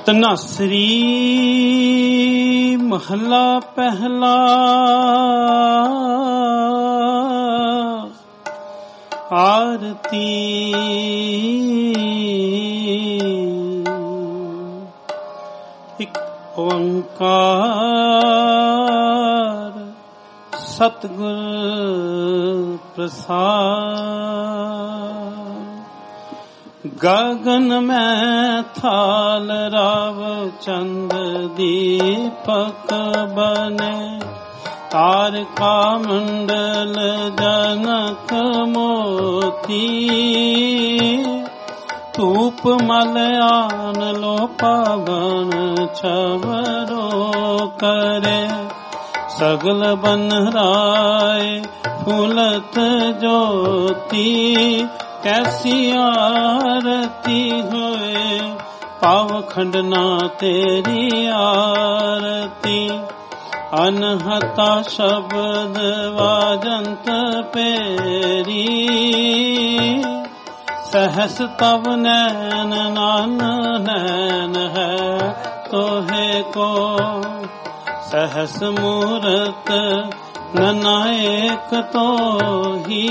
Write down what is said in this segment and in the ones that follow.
ਧਨਾਸਰੀ ਮਹੱਲਾ ਪਹਿਲਾ। ਆਰਤੀ ਇੱਕ ਓੰਕਾਰ ਸਤਿਗੁਰ ਪ੍ਰਸਾਦ। ਗਗਨ ਮੈਂ ਥਾਲ ਰਾਵ ਚੰਦ ਦੀਪਕ ਬਨੇ, ਤਾਰਕਾ ਮੰਡਲ ਜਨਕ ਮੋਤੀ। ਧੂਪ ਮਲ ਆਨ ਲੋ ਪਾਵਨ ਛਵਰੋ ਕਰੇ, ਸਗਲ ਬਨ ਰਾਏ ਫੁਲਤ ਜੋਤੀ। ਕੈਸੀ ਆਰਤੀ ਹੋਏ ਪਾਵ ਖੰਡਨਾ ਤੇਰੀ ਆਰਤੀ। ਅਨਹਤਾ ਸ਼ਬਦ ਵਾਜੰਤ ਪੇਰੀ, ਸਹਸ ਤਵ ਨੈਨ ਨਾਨ ਨੈਨ ਹੈ ਤੋਹੇ ਕੋ। ਸਹਸ ਮੂਰਤ ਨਨਾਇਕ ਤੋਹੀ,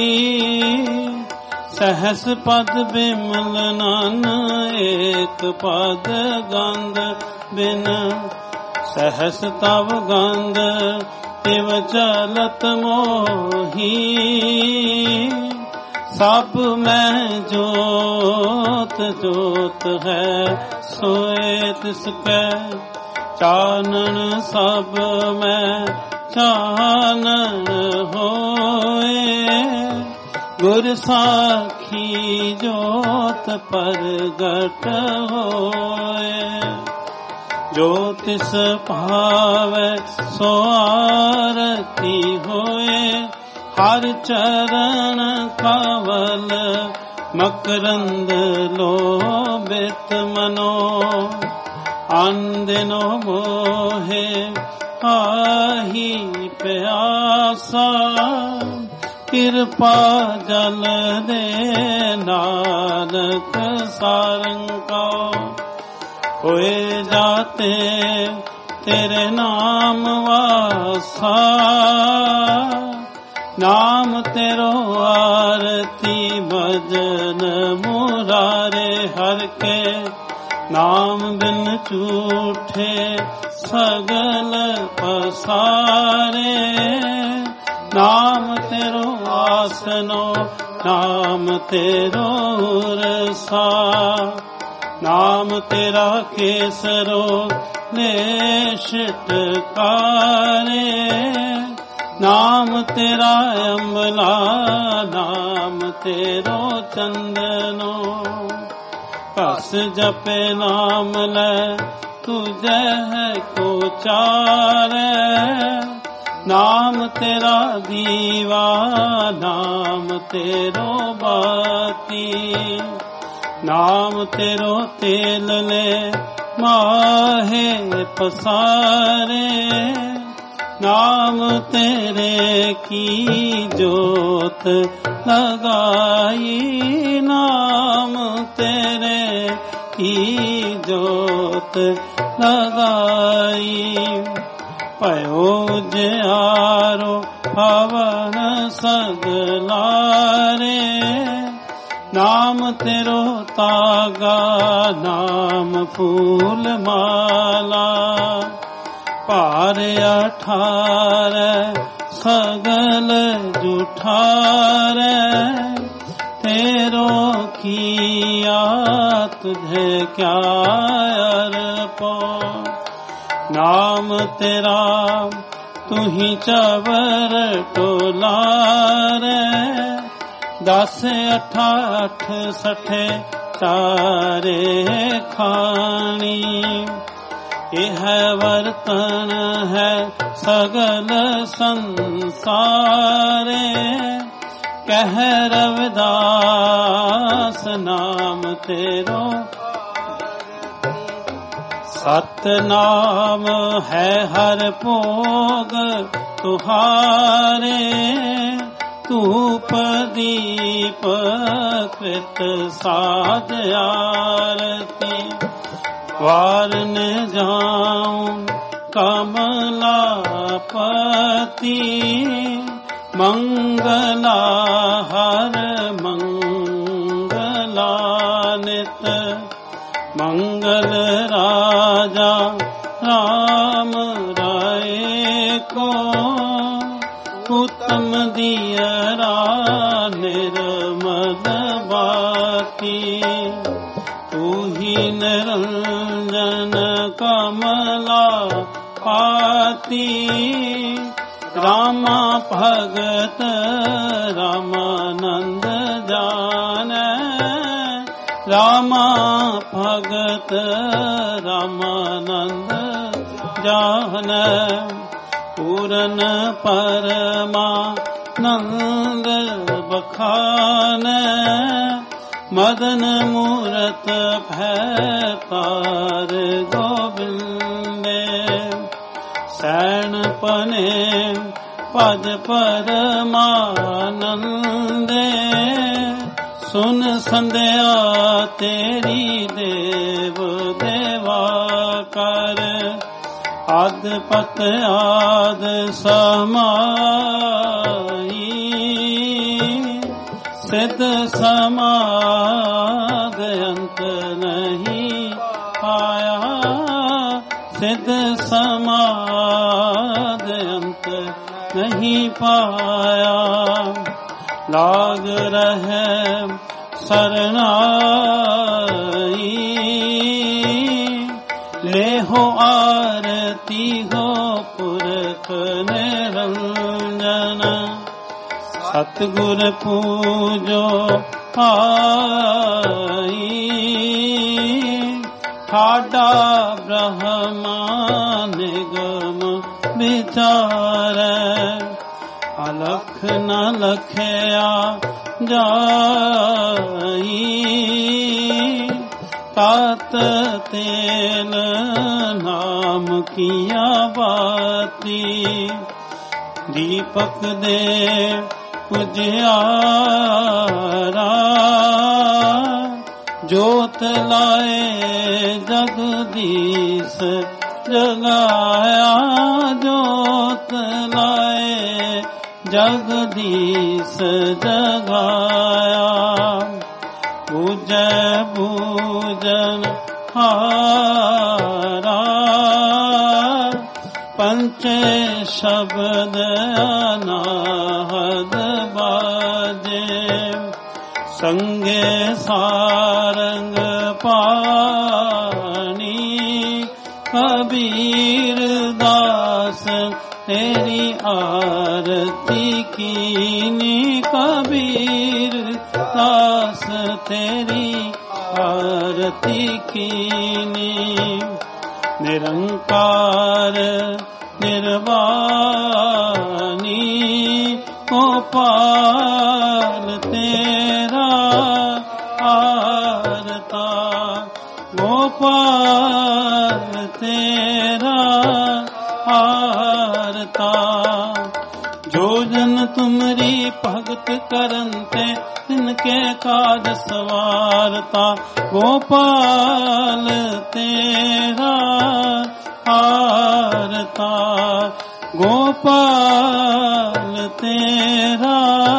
ਸਹਸ ਪਦ ਬਿਮਲ ਨਾਨ ਏਕ ਪਦ ਗੰਧ ਬਿਨ। ਸਹਸ ਤਵ ਗੰਧ ਤਿਵ ਚਲਤ ਮੋਹੀ, ਸਭ ਮੈਂ ਜੋਤ ਜੋਤ ਹੈ ਸੋਏ ਤਿਸ ਕੈ। ਚਾਨਣ ਸਭ ਮੈਂ ਚਾਨਣ ਹੋਏ, ਗੁਰ ਸਾਖੀ ਜੋਤ ਪ੍ਰਗਟ ਹੋਏ। ਜੋ ਤਿਸ ਭਾਵੈ ਸੋ ਆਰਤੀ ਹੋਏ, ਹਰ ਚਰਨ ਕਵਲ ਮਕਰੰਦ ਲੋਭਿਤ ਮਨੋ। ਅੰਦਿਨੋ ਮੋਹੇ ਆਹੀ ਪਿਆਸਾ, ਕਿਰਪਾ ਜਲ ਦੇ ਨਾਨਕ ਸਾਰੰਗਾ। ਹੋਏ ਜਾਤੇ ਤੇਰੇ ਨਾਮ ਵਾਸਾ, ਨਾਮ ਤੇਰੋ ਆਰਤੀ ਭਜਨ ਮੁਰਾਰੇ ਹਰ ਕੇ। ਨਾਮ ਬਿਨ ਝੂਠੇ ਸਗਲ ਪਸਾਰੇ, ਨਾਮ ਤੇਰੋ ਆਸਨੋ ਨਾਮ ਤੇਰੋ ਰਸਾ। ਨਾਮ ਤੇਰਾ ਕੇਸਰੋ ਨੇਸ਼ਟਕਾਰੇ, ਨਾਮ ਤੇਰਾ ਅੰਬਲਾ ਨਾਮ ਤੇਰੋ ਚੰਦਨੋ। ਕਸ ਜਪੇ ਨਾਮ ਲੈ ਤੁਝੇ ਹੈ ਕੋ ਚਾਰੇ, ਨਾਮ ਤੇਰਾ ਦੀਵਾ ਨਾਮ ਤੇਰੋ ਬਾਤੀ। ਨਾਮ ਤੇਰੋ ਤੇਲ ਲੈ ਮਾਹੇ ਪਸਾਰੇ, ਨਾਮ ਤੇਰੇ ਕੀ ਜੋਤ ਲਗਾਈ। ਨਾਮ ਤੇਰੇ ਕੀ ਜੋਤ ਲਗਾਈ। ਭਇਓ ਜਿਆਰੋ ਪਵਨ ਸਗਲਾਰੇ, ਨਾਮ ਤੇਰੋ ਤਾਗਾ ਨਾਮ ਫੂਲ ਮਾਲਾ। ਭਾਰ 18 ਸਗਲ ਜੁਠਾਰੇ, ਤੇਰੋ ਕੀਆ ਤੁਝੇ ਕਿਆ ਅਰਪੋ। ਨਾਮ ਤੇਰਾ ਤੁਹੀ ਚਵਰ ਟੋਲਾਰੇ, 10 8 60 ਚਾਰੇ ਖਾਣੀ। ਇਹ ਵਰਤਨ ਹੈ ਸਗਲ ਸੰਸਾਰੇ, ਕਹਿ ਰਵਿਦਾਸ ਨਾਮ ਤੇਰੋ। ਸਤਨਾਮ ਹੈ ਹਰ ਭੋਗ ਤੁਹਾਰੇ, ਧੂਪ ਦੀਪ ਕ੍ਰਿਤ ਸਾਧ ਆਰਤੀ। वारन जाऊं कमलापति मंगला हर मंगला नित मंगल राजा राम राय को उत्तम दियरा निर्मल बाती तू ही निरंजन कमला पाती रामा भगत रामानंद जान रामा भगत रामानंद जान पूरन परमानंद बखान मदन मूरत भैतार गोविंदे सैन पने पद परमानंदे सुन संध्या तेरी देव देवा कर आद पत आद समाई सिद्ध समाद अंत नहीं पाया सिद्ध समाद अंत नहीं पाया लाग रहे शरणाई ले हो आरती हो पुरख निरंजन सतगुर पूजो आई ठाडा ब्रह्मा निगम विचार अलख न लखया जाई तात तेल नाम किया बाती दीपक दे उजियारा जोत लाए जगदीश जगाया जोत लाए जगदीश जगाया पूजय पूजन हारा पंचे शब्द अनाहद बाजे संगे सारंग पानी कबीर दास तेरी आरती कीनी कबीर दास तेरी आरती कीनी निरंकार निर्वाणी गोपाल तेरा आरता गोपाल तेरा आरता जो जन तुमरी भगत करनते तिनके काज सवारता गोपाल तेरा आरता गोपाल तेरा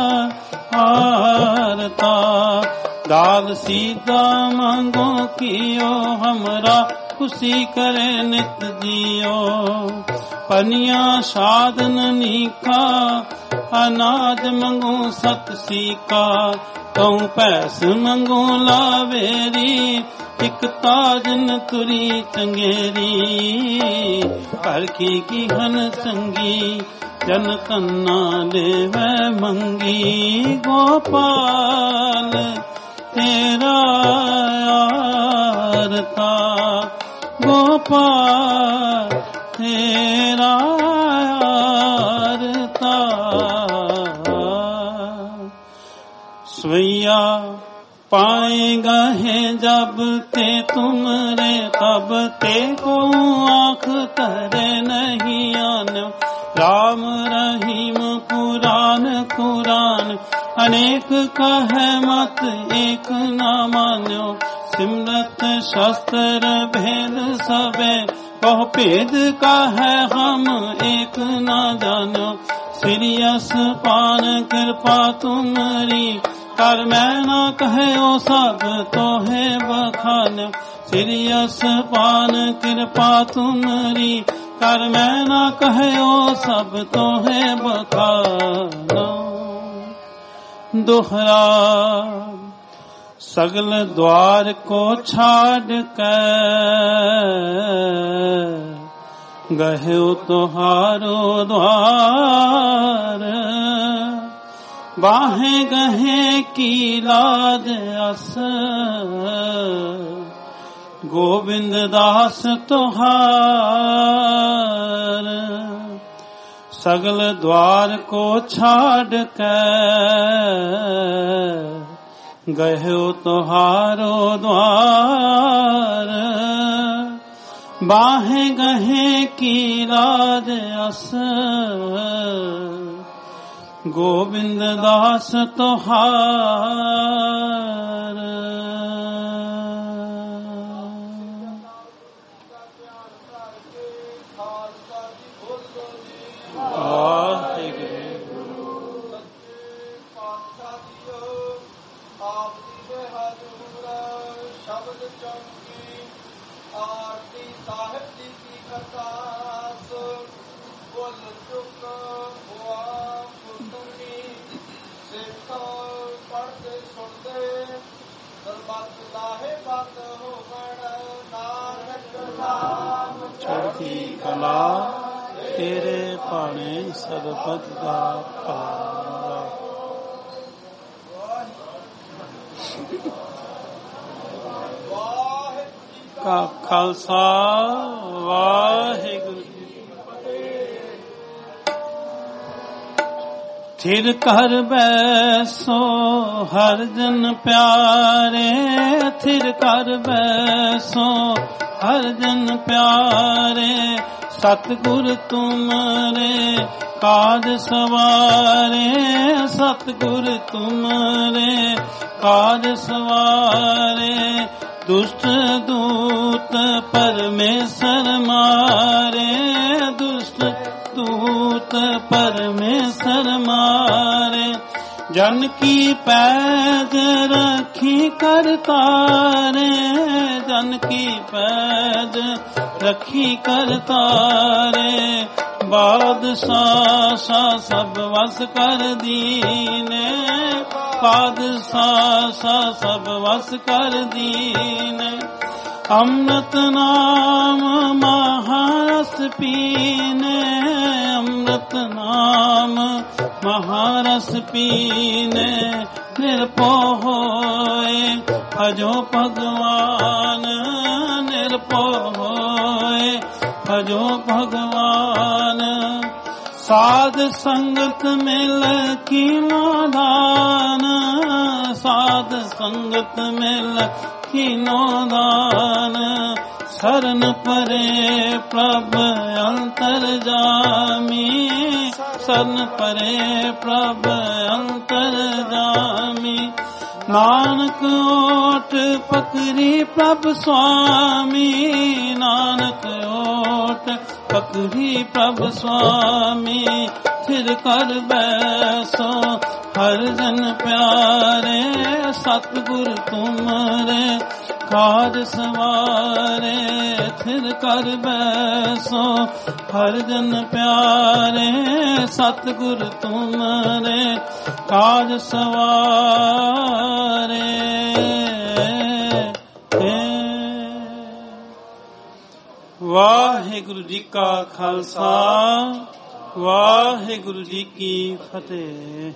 आरता दाल सीधा मांगो कियो हमरा खुशी करे नित जियो पनिया साधन नीका अनाज मंगो सत सीका कहूँ पैस मंगो लावेरी एक ताजन तुरी चंगेरी परखी की हन संगी जन कन्ना लेवे मंगी गोपाल तेरा आरता गोपाल तेरा आरता स्वैया पाएगा है जब ते तुमरे तब ते को आँख तरे नहीं आनो राम रहीम कुरान कुरान अनेक कहे मत एक न मान्यो सिमरत शस्त्र भेद सबे कहो भेद का है हम एक न जानो। श्री पान कृपा तुम्हारी कर मैं न कहे ओ सब तोहे बखान। श्री पान कृपा तुम्हारी कर मैं न कहे ओ सब तोहे बखान। दोहरा सगल द्वार को छाड़ कर गहे तुहारो द्वार। बाहें गहे की लाज अस गोविंद दास तुहार। सगल द्वार को छाड़ कर गहे तुहारो द्वार। बाहें गहे की लाज अस गोविंद दास तुहार। चढ़ती कला तेरे पाने सरबत दा भला। का खालसा वाहिगुरु जी। थिर कर बैसो हर जन प्यारे। थिर कर बैसो हर जन प्यारे। सतगुर तुमरे काज सवारे। सतगुर तुमरे काज सवारे। दुष्ट दूत परमेश्वर मारे। दुष्ट दूत परमेश्वर मारे। जन की पैज रखी करतारे। जन की पैज रखी करतारे। बादशाह सब वस कर दीने। बादशाह सब वस कर दीने। अमृत नाम महारस पीने। अमृत नाम महारस पीने। निरपो होए भजो भगवान। निरपो होए भजो भगवान। साध संगत मिल की मादान। साध संगत मिल की नोदान। शरण परे प्रभ अंतर जामी। शरण परे प्रभ अंतर जामी। नानक ओट पकड़ी प्रभ स्वामी। नानक ओट पकड़ी प्रभ स्वामी। थिर कर बैसो हर जन प्यारे। सतगुर तुमरे काज सवारे। थिर कर बैसो हर जन प्यारे। सतगुर तुमरे काज सवारे। वाहिगुरु जी का खालसा वाहिगुरु जी की फतेह।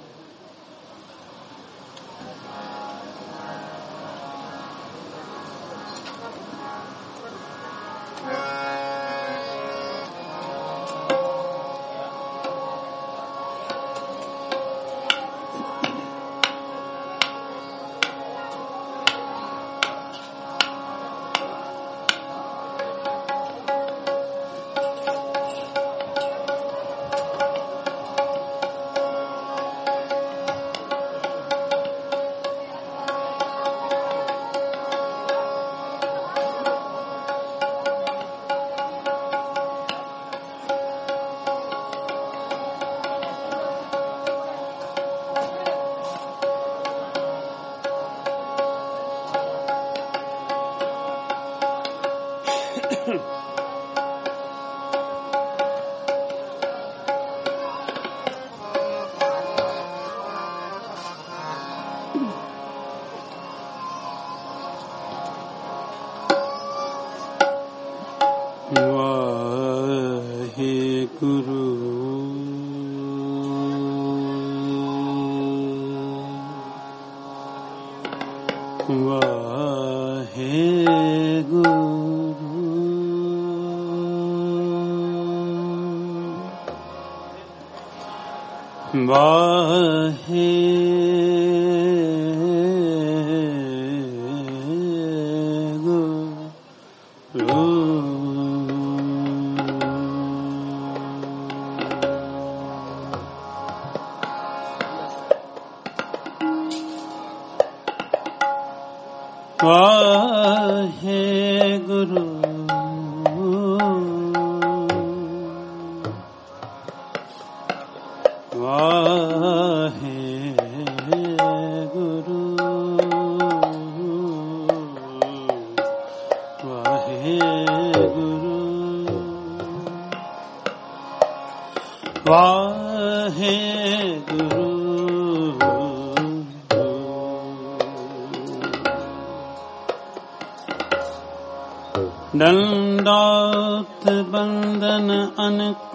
दंडात बंदन अनक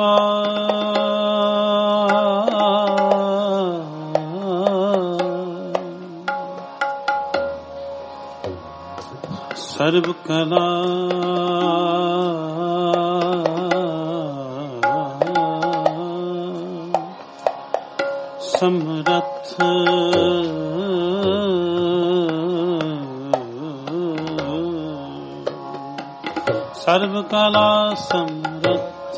सर्व कला समरथ सर्व कला समरथ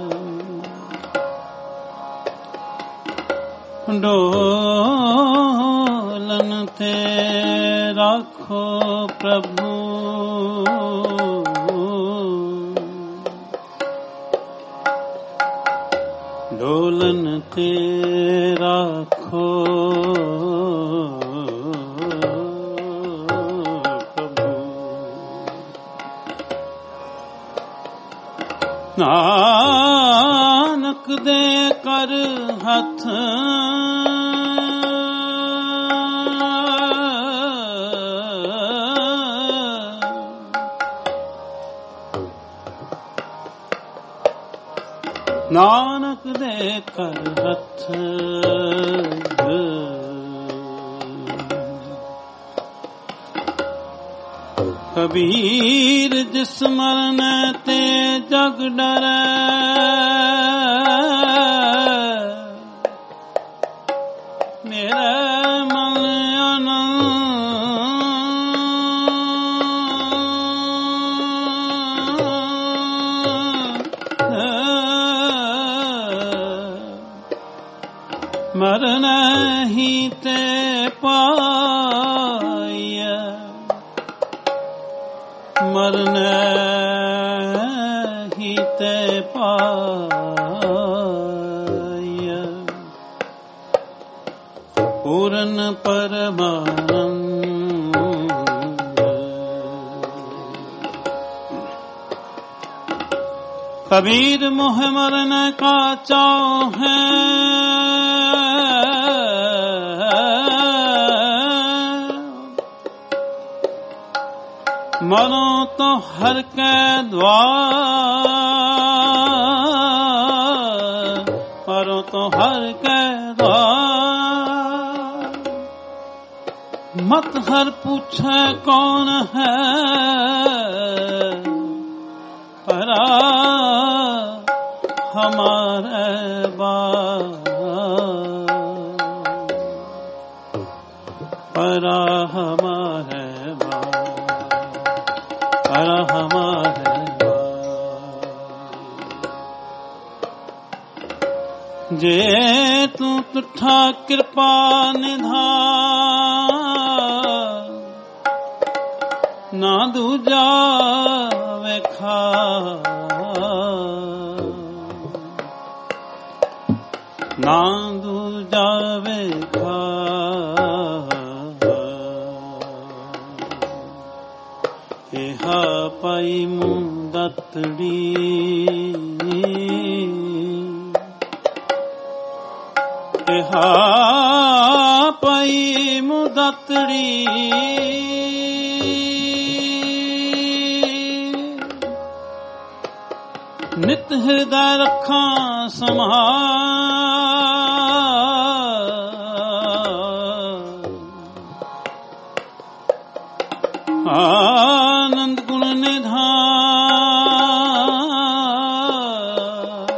डोलन ते राखो प्रभु डोलन ते राखो नानक दे कर हथ नानक दे कर हथ कबीर जिस मरण ते जग डरै मेरे मन मरण ही ते पाय मरण ही ते पाय पूर्ण परमानंद कबीर मोह मरण का चाव है मरो तो हर के द्वार मरो तो हर के द्वार मत हर पूछे कौन है परा हमारे परा हमारे परा हमारे जे तू तुठा कृपा निधान ना दूजा वेखा ना दूजा वेखा एहा पाई मुदतड़ी एहा पाई मुदतड़ी नित हृदय रखा संभाल आनंद गुण निधान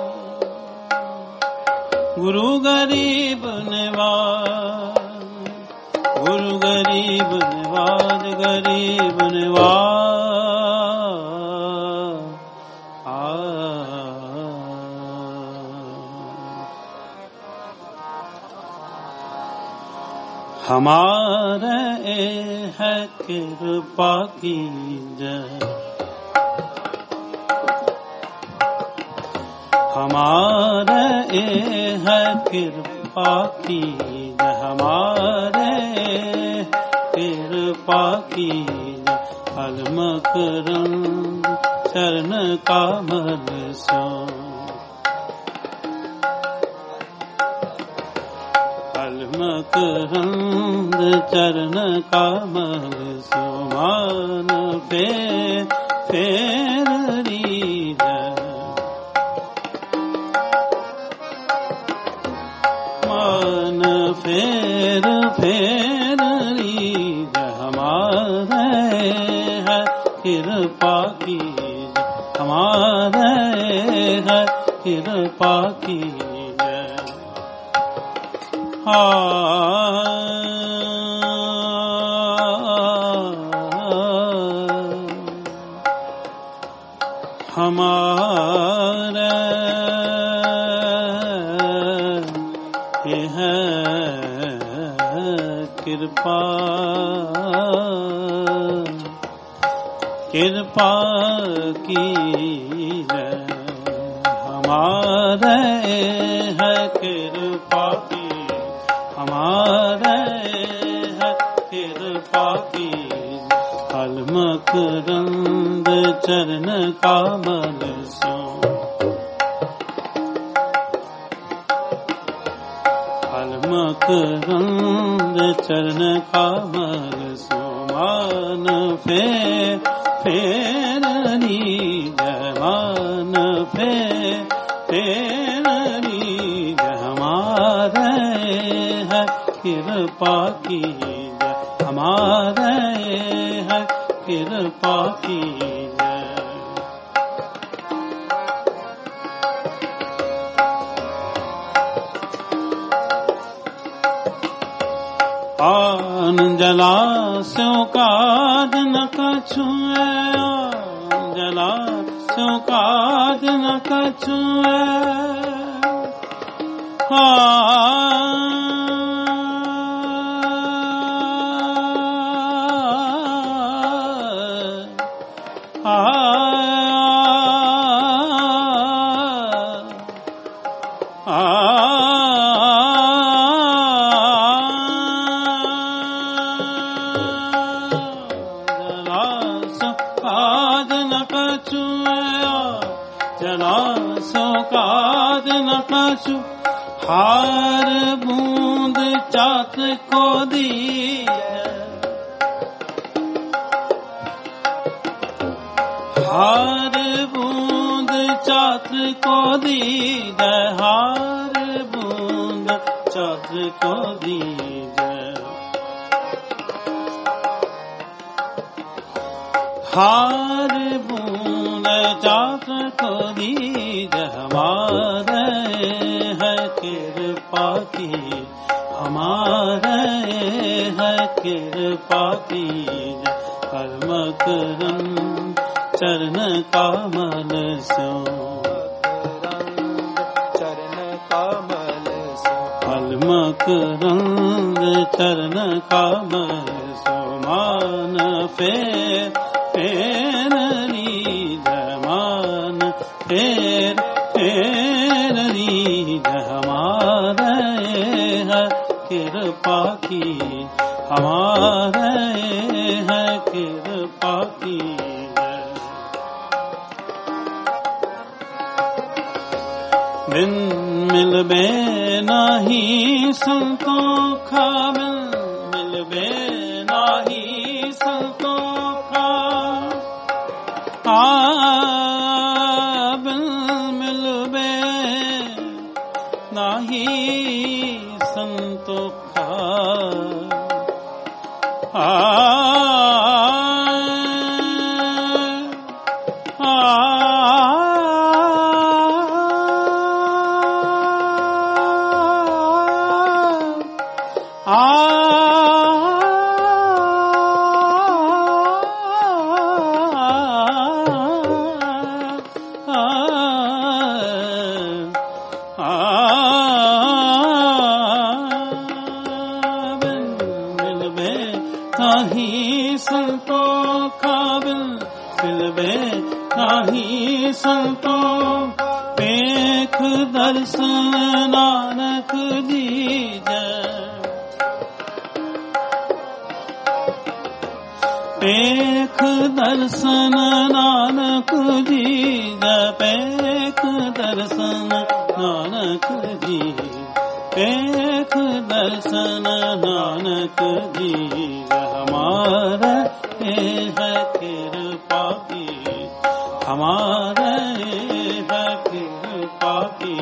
गुरु गरीब निवाज गुरु गरीब निवाज गरीब निवाज हमारे है कृपा की जय हमारे है कृपा की जय हमारे कृपा की जय अलमकरंद चरण कमल सो अलमकरंद चरण कमल सुमान फेररी मान फेररी हमारे है कृपा की हमारे है कृपा की हमारे है कृपा कृपा की हमारे है कृपा की हमारे है कृपा की अलमकरंद चरण कमल सो अलमकरंद चरण कमल सो मान फेरनी जमान फेरनी हमारे है कृपा की हमारे है कृपा की आन जलाशयों काज न कछुए जलाशयों काज न कछुए हार बूंद चात को दी हार बूंद चात को दी हार बूंद चात को दी हार बूंद चात को दी हमारे है कृपा की हमारे है कृपा की अलमकरंद चरण कमल सो चरण कमल सो अलमकरंद चरण कमल सो मान फेरनी जमान फेरनी हमारे है कृपा की हमारे है कृपा की संतोखा मिलबे नाही संतोखा मिलबे नाही संतोखा दर्शन नानक दीजै पेख दर्शन नानक दीजै पेख दर्शन नानक दीजै पेख दर्शन नानक दीजै हमारे है कृपा की हमारे है कृपा की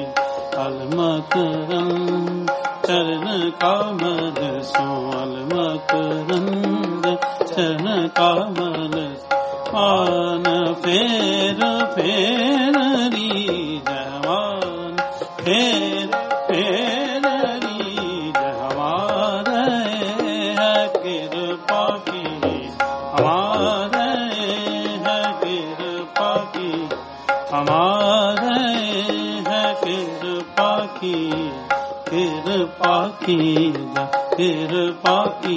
अलमकरम चरण कमल सो अलमकरंद चरण कमल मान फेर फेर री जवान फेर फेर री हमारे है कृपा की हमारे है कृपा की हमारे है कृपा की कृपा की कृपा की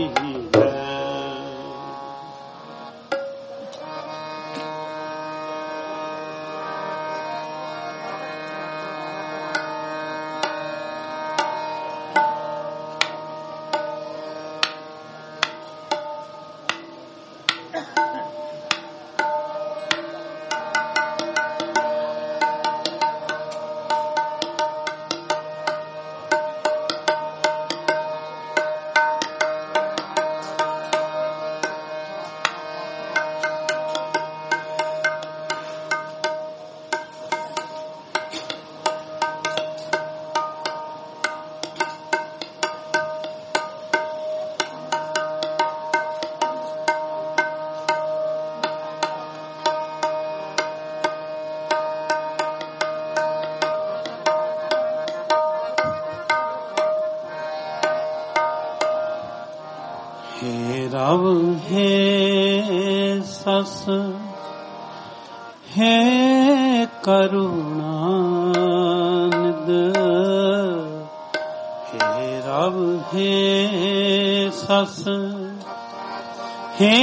रव हे सस हे करुणानिध हे रव हे सस हे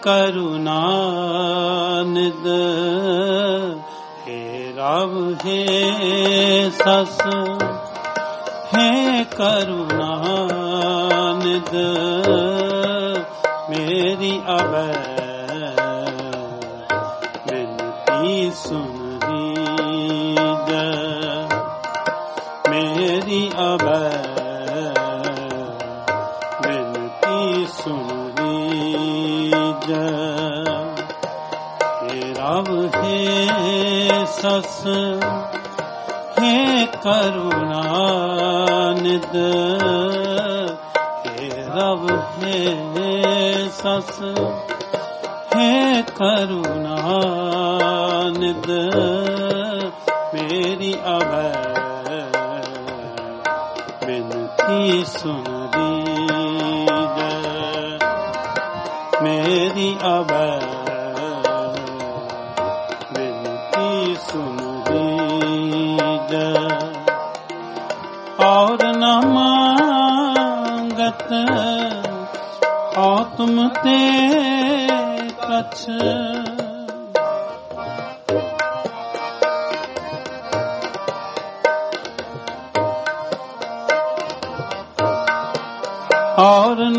करुणानिध हे रव हे सस हे करुणानिध मेरी अब विनती सुन लीजिए मेरी अब विनती सुन लीजिए हे रब हे सस हे करुणानिध हे रब हे सस हे करुणानिध मेरी अब विनती सुन लीजिए मेरी अब विनती सुन लीजिए और न मांगत तुम ते कछ और न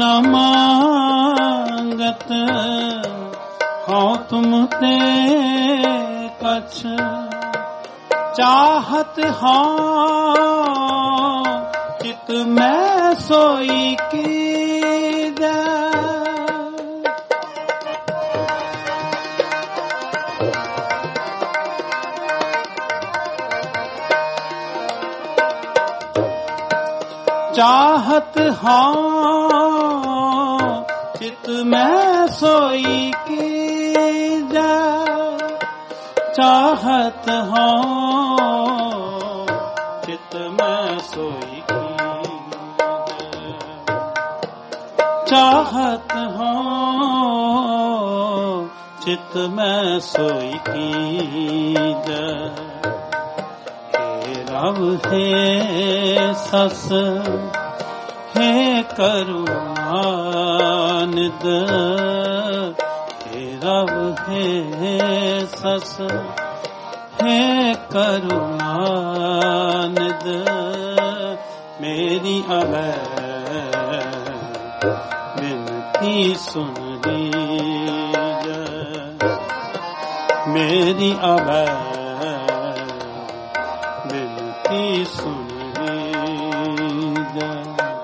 मांगत हो तुम ते कछ चाहत हो चित में सोई कीजै। चाहत हाँ चित में सोई कीजै। चाहत हाँ चित में सोई कीजै। चाहत हाँ चित में सोई कीजै। हे रब हे सस हे करुणानिध। हे रब हे सस हे करुणानिध। मेरी अभय विनती सुन लीजै। मेरी अभय विनती सुन लीजै।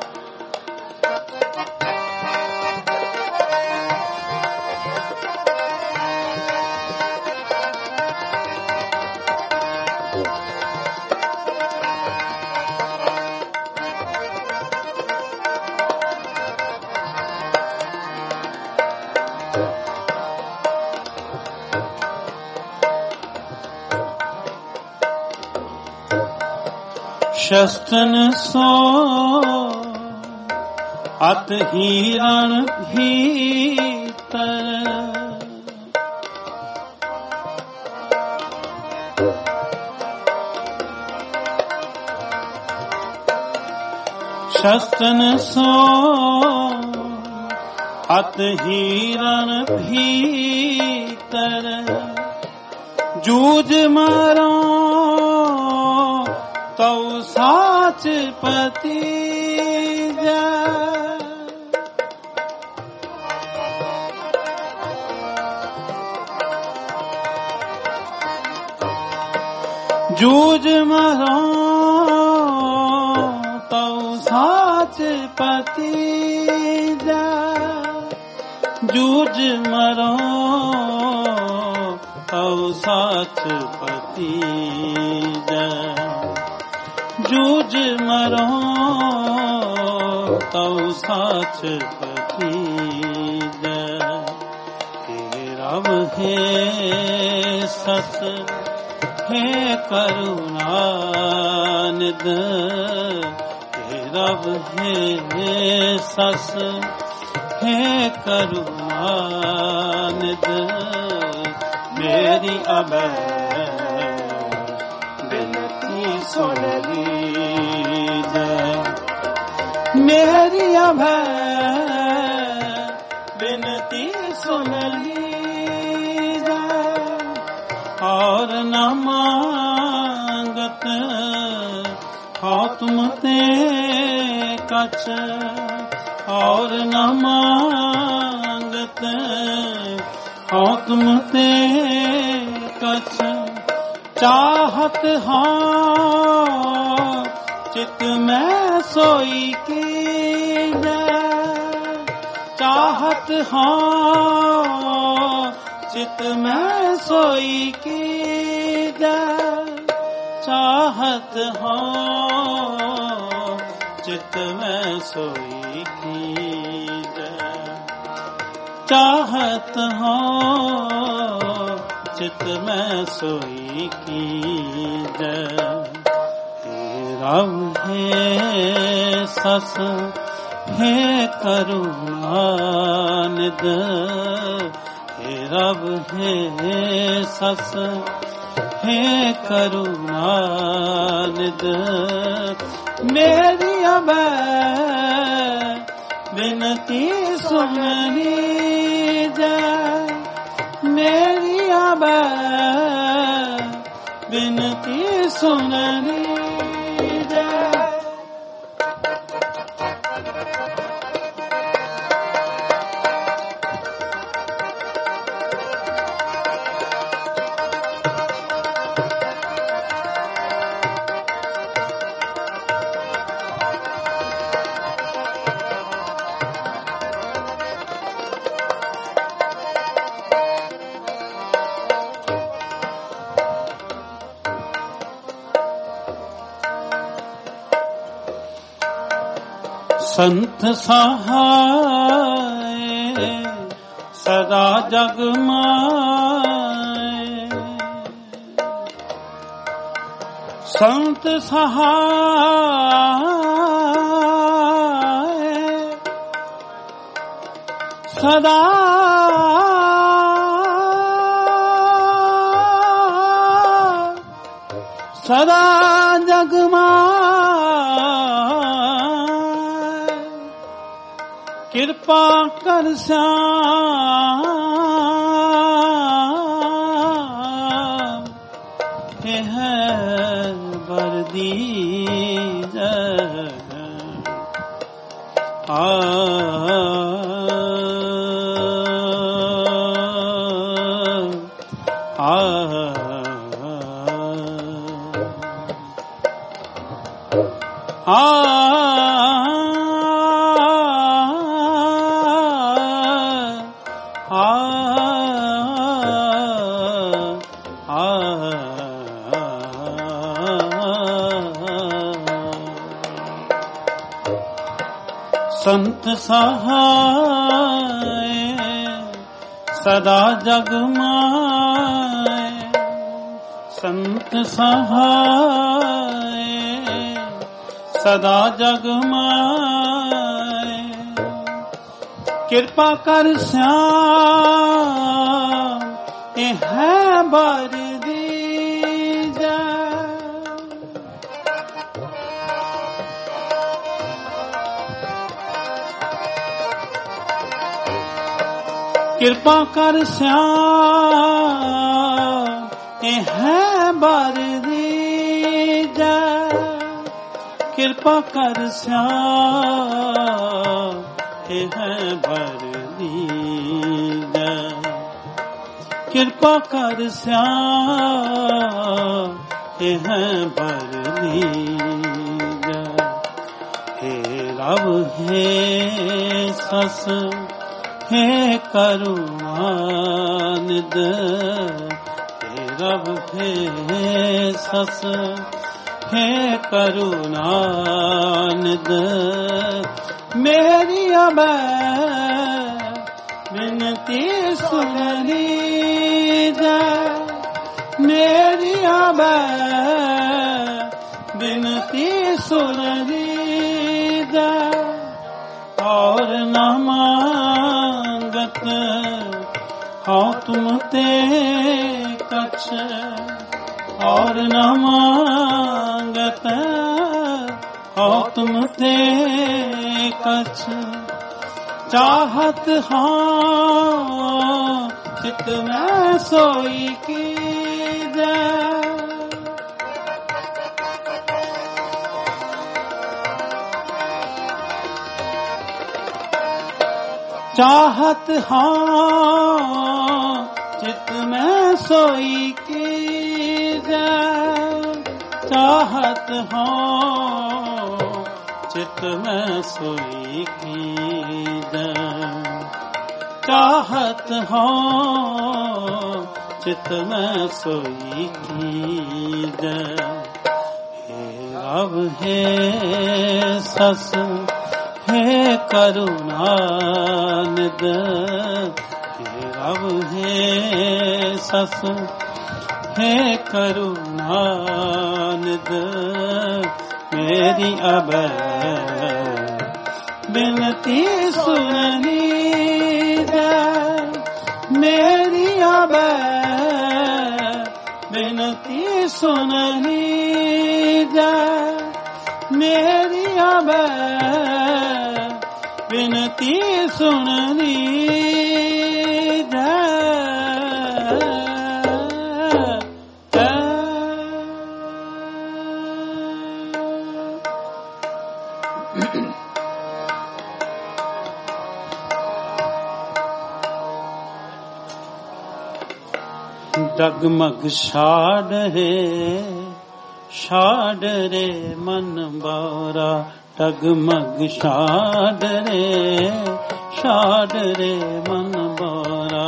शस्त्रन सो अत हिरण भीतर। शस्त्रन सो अत हिरण भीतर। जूझ मारो तो साच पति जा। जूझ मरो तो साच पति जा। जूझ मरो तो साच पति जा। जूझ मरो तो साच पति जै। हे रब हे सस हे करुणानिध। हे रब हे सस हे करुणानिध। मेरी अभय सुन लीजै। मेरी अभय विनती सुन लीजै। और न मांगत हो तुम ते कछ। और न मांगत हो तुम ते कछ। चाहत हाँ चित में सोई कीजै। चाहत हाँ चित में सोई कीजै। चाहत हाँ चित में सोई कीजै। चाहत हाँ चित में सोई कीजै। हे रब हे सस हे करुणानिध। हे रब हे सस हे करुणानिध। मेरी अभय विनती सुन लीजै। मेरी अभय विनती सुन लीजै। संत सहाय सदा जग माय, संत सहाय सदा सदा जग माय, कृपा कर श्याम यह बर दीजै। संत सहाय सदा जग माय, संत सहाय सदा जग माय, कृपा कर श्याम यह बर दीजै। कृपा कर श्याम यह बर दीजै, कृपा कर श्याम यह बर दीजै, कृपा कर श्याम यह बर दीजै। हे रब हे सस हे करुणानिध, हे रब हे सस हे करुणानिध, मेरी अब विनती सुन लीजै, मेरी अब विनती सुन लीजै। और न मांगत हाँ तुम ते कछ, और न मांगत हाँ तुम ते कछ, चाहत हाँ चित में सोई कीजै। चाहत हाँ चित में सोई कीजै, चाहत हाँ चित में सोई कीजै, चाहत हाँ चित में सोई कीजै। हे रब हे सस हे करुणानिध, हे रब हे सस हे करुणानिध, मेरी अब विनती सुन लीजै, मेरी अब विनती सुन लीजै, मेरी अब विनती सुन लीजै। डगमग शाड रे मन बारा, डगमग शाड रे मन बारा।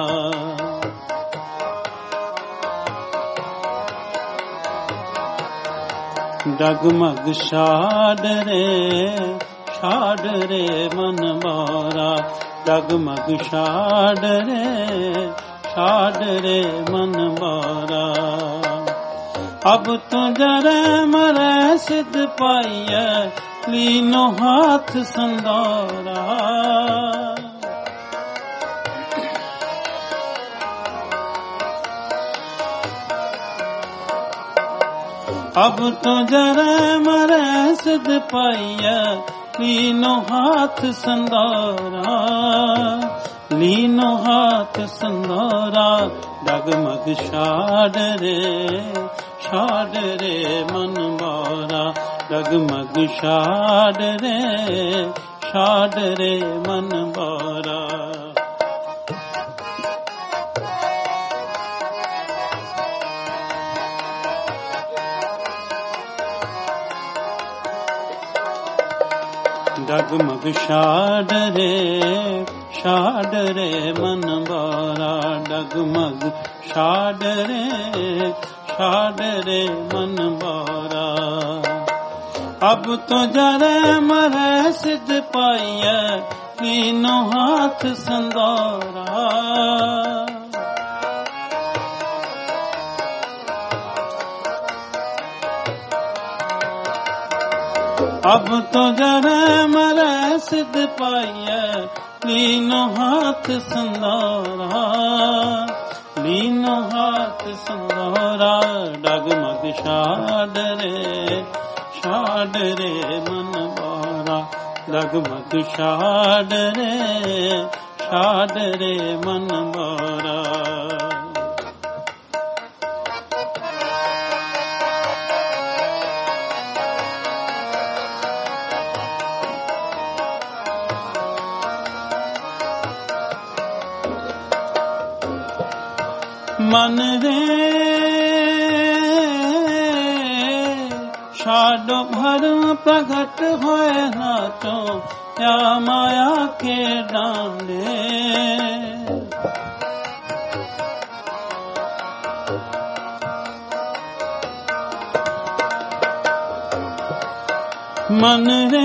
डगमग शाड छाड़ रे मन बारा डगमग छाड़ रे मन बारा। अब तो जरे मरे सिद्ध पाइए लीनो हाथ संदारा। अब तो जरे मरे सिद्ध पाइए लीनो हाथ संदारा। लीनो हाथ संदारा डगमग छाड़ रे मन बारा डगमग छाड़ रे मन बारा। डगमग छाड़ रे मन बारा डगमग छाड़ रे मन बारा। अब तो जरे मरे सिद्ध पाइए लीनो हाथ संदारा। अब तो जरे मरे सिद्ध पाइए लीनो हाथ संदारा। लीनो हाथ संदारा डगमग छाड़ रे मन बारा डगमग छाड़ रे मन बारा। मन रे शाडो भरम प्रगट होए नाचो या माया के डांडे। मन रे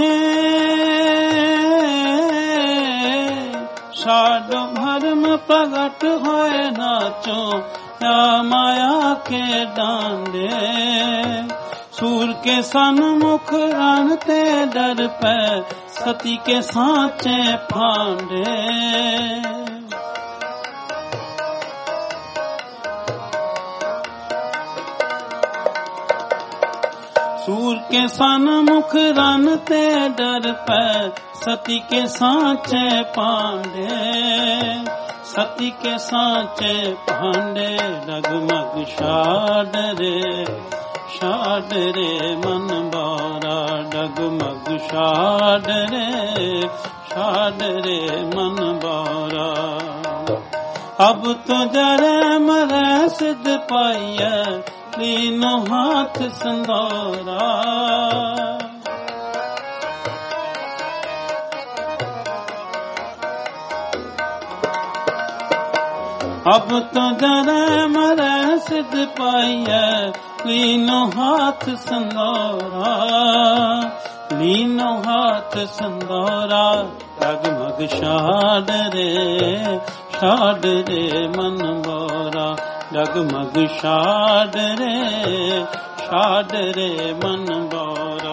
शाडो भरम प्रगट होए नाचो या माया के डांडे। सूर के सन्मुख रणते डर पे सती के सांचे फांडे। सूर के सन्मुख रणते डर पे सती के सांचे पांडे। सती के सांचे पांडे डगमग छाड़ रे मन बारा डगमग छाड़ रे मन बारा। अब तो जरे मरे सिद्ध पाइए लीनो हाथ संदारा। अब तो जरे मरे सिद्ध पाइए लीनो हाथ संदारा। लीनो हाथ संदारा डगमग छाड़ रे मन बारा डगमग छाड़ रे मन बारा।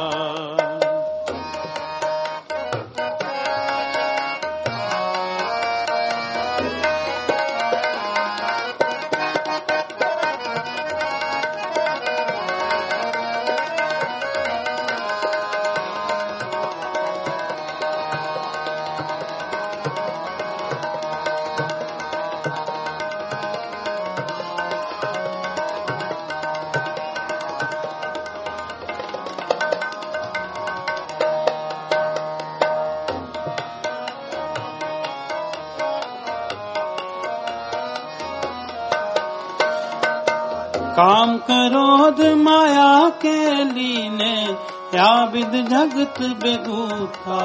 काम क्रोध माया के लीने या विद जगत बेगूथा।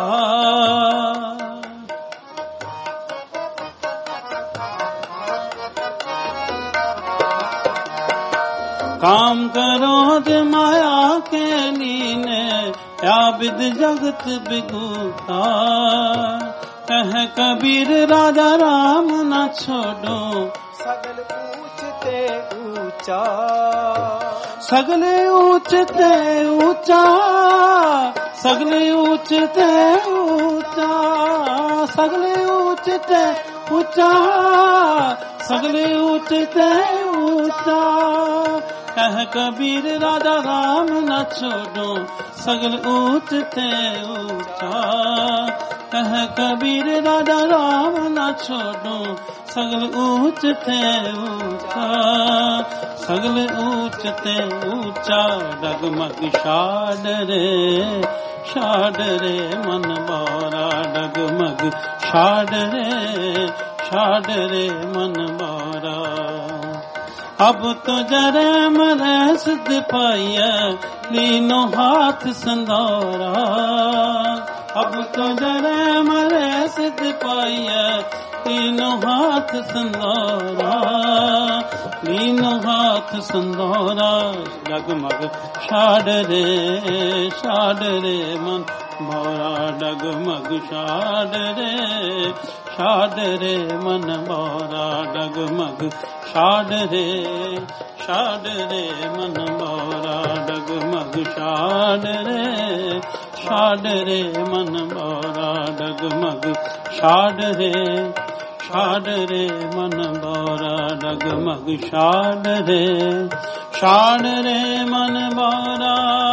काम क्रोध माया के लीने या विद जगत बिगूता। कह कबीर राजा राम न छोड़ो, सगल ऊंच ते ऊंचा, सगले ऊंच ते ऊंचा, सगले ऊंच ते ऊंचा, सगले ऊंच ते ऊंचा, सगले ऊंच ते ऊंचा। कह कबीर राजा राम न छोड़ो, सगल ऊंच ते ऊंचा। कह कबीर राजा राम न छोड़ो, सगल ऊंच ते ऊंचा, सगल ऊंच ते ऊंचा। डगमग शाड रे, शाड रे मन बारा, डगमग शाड रे, शाड रे मन बारा। अब तो जरे मरे सिद्ध पाइया, लीनो हाथ संदौरा। अब तो जरे मरे सिद्ध पाइया, लीनो हाथ संदौरा, लीनो हाथ संदौरा। डगमग शाड रे, शाड रे मन बारा, डगमग शाड रे, शाड रे मन बारा, डगमग शाड रे, शाड रे मन बारा, डगमग शाड रे, शाड रे मन बारा, डगमग शाड रे, शाड रे मन बारा, डगमग शाड रे, शाड रे मन बारा,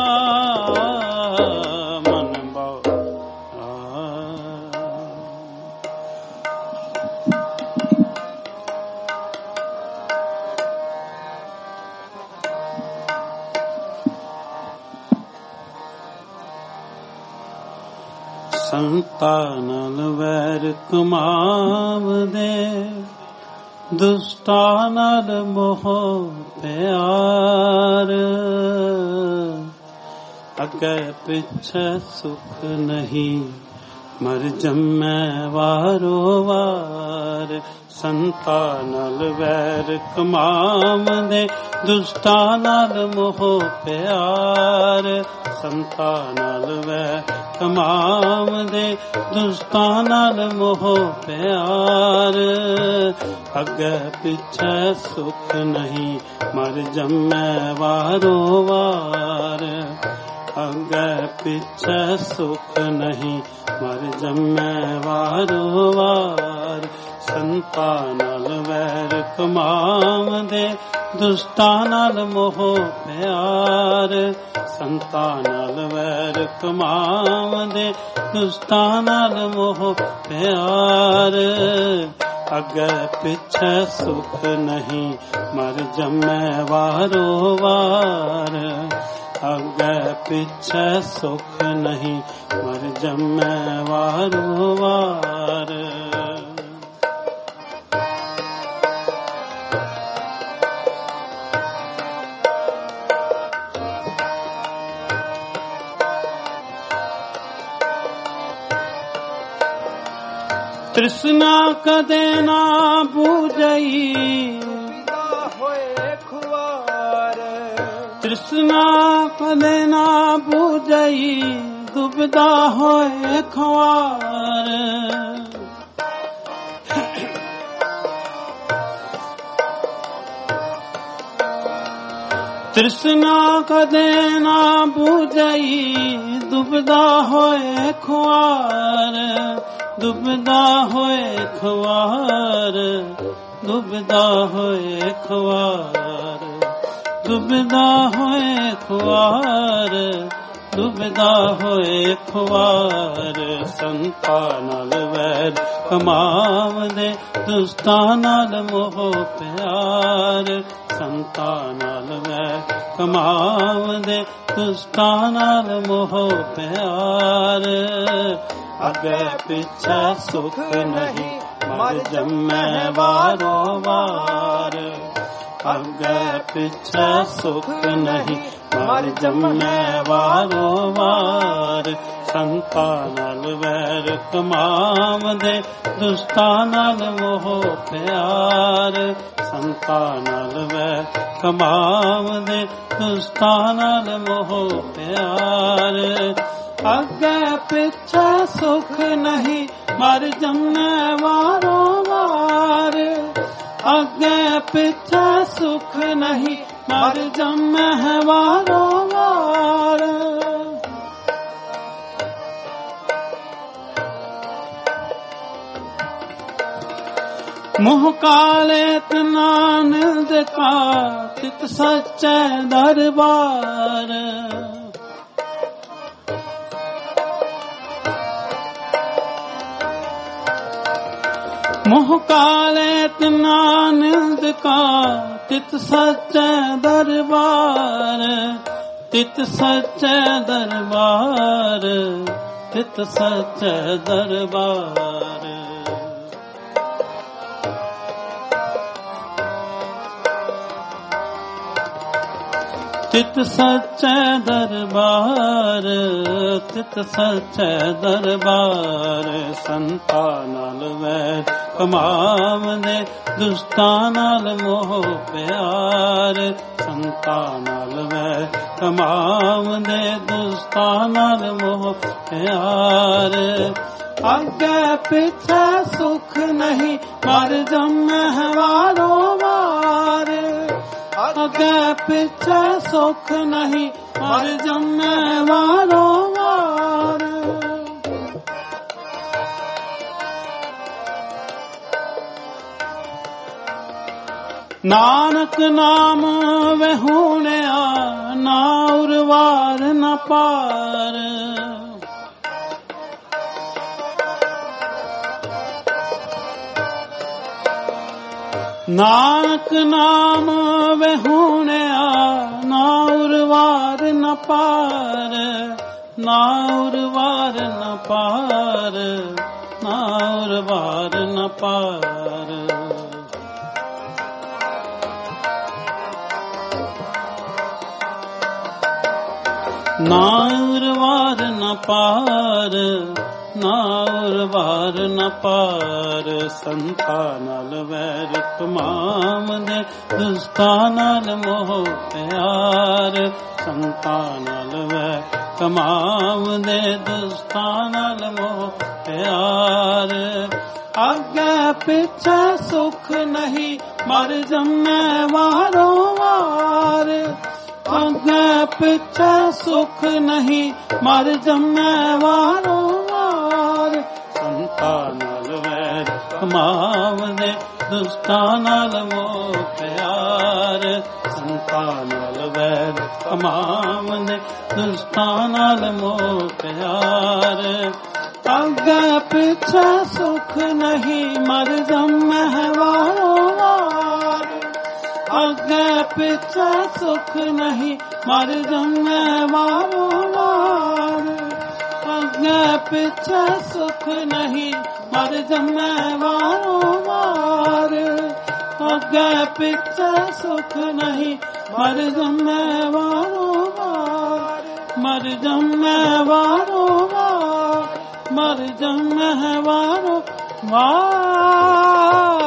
मन बारा। संता नाल वैर कमावदे, दुष्टा नाल मोह प्यार। अगे पिछे सुख नहीं, मर जम्मै वारो वार। संता नाल वैर कमावदे, दुष्टा नाल मोह प्यार। संता नाल वैर कमावदे, दुष्टा नाल मोह प्यार। अगे पिछे सुख नहीं, मर जम्मै वारो वार। अगे पिछे सुख नहीं, मर जम्मै वारो वार। संता नाल वैर कमावदे, दुष्टा नाल मोह प्यार। संता नाल वैर कमावदे, दुष्टा नाल मोह प्यार। अगे पिछे सुख नहीं, मर जम्मै वारो वार। अगे पिछे सुख नहीं, मर जम्मै वारो वार। तृष्णा कदे ना बूझई, खुआर। तृष्णा कदे ना बूझई, दुबदा होए खुआर। तृष्णा कदे ना बूझई, दुबदा होए खुआर। दुबदा होए खुआर, दुबदा होए खुआर। दुबदा होए खुआर, दुबदा होए खुआर। संता नाल वैर कमावदे, दुष्टा नाल मोह प्यार। संता नाल वैर कमावदे, दुष्टा नाल मोह प्यार। अगे पिछे सुख नहीं, मर जम्मै वारो वार। अगे पिछे सुख नहीं, मर जम्मै वारो वार। संता नाल वैर कमावदे, दुष्टा नाल मोह प्यार। ਸੰਤਾਂ ਨਾਲ ਵੈਰ ਕਮਾਵਦੇ, ਦੁਸ਼ਟਾਂ ਨਾਲ ਮੋਹ ਪਿਆਰ। ਅੱਗੇ ਪਿੱਛੇ ਸੁਖ ਨਹੀਂ, ਮਰ ਜੰਮੈ ਵਾਰੋ ਵਾਰ। ਅੱਗੇ ਪਿੱਛੇ ਸੁਖ ਨਹੀਂ, ਮਰ ਜੰਮੈ ਵਾਰੋ ਵਾਰ। मोह काले नानद का चित सच्चे दरबार। मोह काले नानद का चित सच्चे दरबार। चित सच्चे दरबार, चित सच्चे दरबार। चित सच्चे दरबार, चित सच्चे दरबार। संतां नाल वैर कमावदे, दुष्टां नाल मोह प्यार। संतां नाल वैर कमावदे, दुष्टां नाल मोह प्यार। अगे पिछे सुख नहीं, मर जम्मै वारो वार। अगे पिछे सुख नहीं, मर जम्मै वारो वार। नानक नाम वहूणिया, ना उरवार न पार। नानक नाम वहूणिया, ना उरवार न पार। ना उरवार न पार, ना उरवार न पार। ना उरवार न पार, ना उरवार न पार। संतां नाल वैर कमावदे, दुष्टां नाल मोह प्यार। संतां नाल वैर कमावदे, दुष्टां नाल मोह प्यार। अगे पिछे सुख नहीं, मर जम्मै वारो वार। अगे पिछे सुख नहीं, मर जम्मै वारो वार। संतां नाल वैर कमावदे, दुष्टां नाल मोह प्यार। संतां नाल वैर कमावदे, दुष्टां नाल मोह प्यार। अगे पिछे सुख नहीं, मर जम्मै वारो वार। अगे पिछे सुख नहीं, मर जम्मै वारो वार। अगे पिछे सुख नहीं, मर जम्मै वारो वार। अगे पिछे सुख नहीं, मर जम्मै वारो वार। मर जम्मै वारो वार, मर जम्मै वारो वार।